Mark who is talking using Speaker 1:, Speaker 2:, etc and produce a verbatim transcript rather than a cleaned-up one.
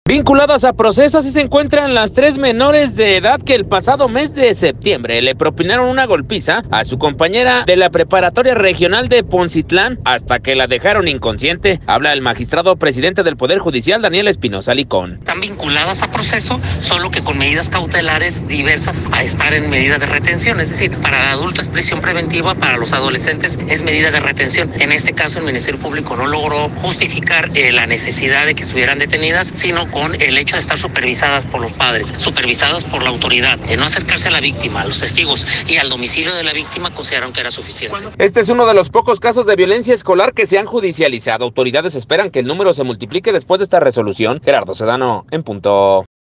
Speaker 1: Vinculadas a proceso, así se encuentran las tres menores de edad que el pasado mes de septiembre le propinaron una golpiza a su compañera de la preparatoria regional de Poncitlán hasta que la dejaron inconsciente. Habla el magistrado presidente del Poder Judicial, Daniel Espinosa Licón.
Speaker 2: Están vinculadas a proceso, solo que con medidas cautelares diversas a estar en medida de retención. Es decir, para el adulto es prisión preventiva, para los adolescentes es medida de retención. En este caso, el Ministerio Público no logró justificar eh, la necesidad de que estuvieran detenidas, sino con el hecho de estar supervisadas por los padres, supervisadas por la autoridad, de no acercarse a la víctima, a los testigos y al domicilio de la víctima, consideraron que era suficiente.
Speaker 1: Este es uno de los pocos casos de violencia escolar que se han judicializado. Autoridades esperan que el número se multiplique después de esta resolución. Gerardo Sedano, en punto.